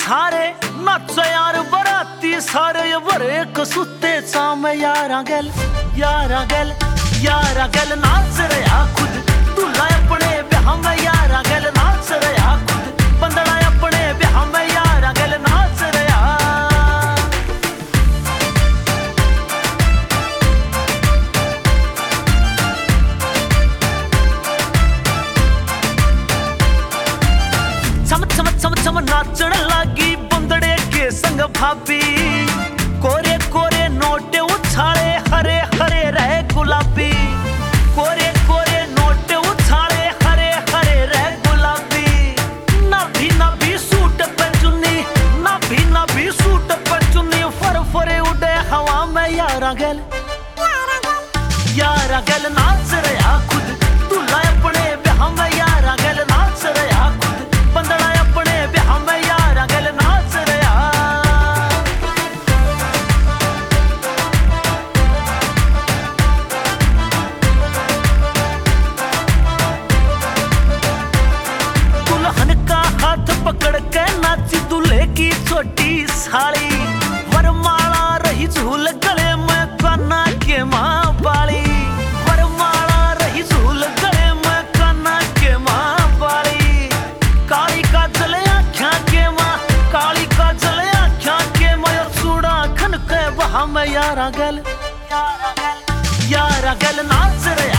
सारे नच यार बराती सारे बरे कसुते चाम यारा गल नाच रहा खुद दूल्हा अपने ब्याह में यारा गल नाच रहा खुद बंदना अपने ब्याह में यारा गल नाच रहा। चम नाचण लागी बंदड़े के संग भाभी कोरे कोरे नोटे उछाले हरे हरे रहे गुलाबी कोरे कोरे नोटे उछाले हरे हरे रहे गुलाबी नभी सूट पे चुन्नी नभी सूट पे चुन्नी फर फरे उड़े हवा में यारा गल नाच रहा खुद दूल्हा अपने ब्याह में यारा गल नाच रहा खुद बंदड़ा अपने ब्याह में यारा गल नाच रहा। दुल्हन का हाथ पकड़ के नाची दूल्हे की छोटी साली वरमाला रही झूल गले में कान्हा के माँ बाली वरमाला रही झूल गले में कान्हा के माँ बाली काली का जले आँखा के माँ काली का जले आँखा के माँ और चूड़ा खन के वहाँ में यारा गल नाच रहा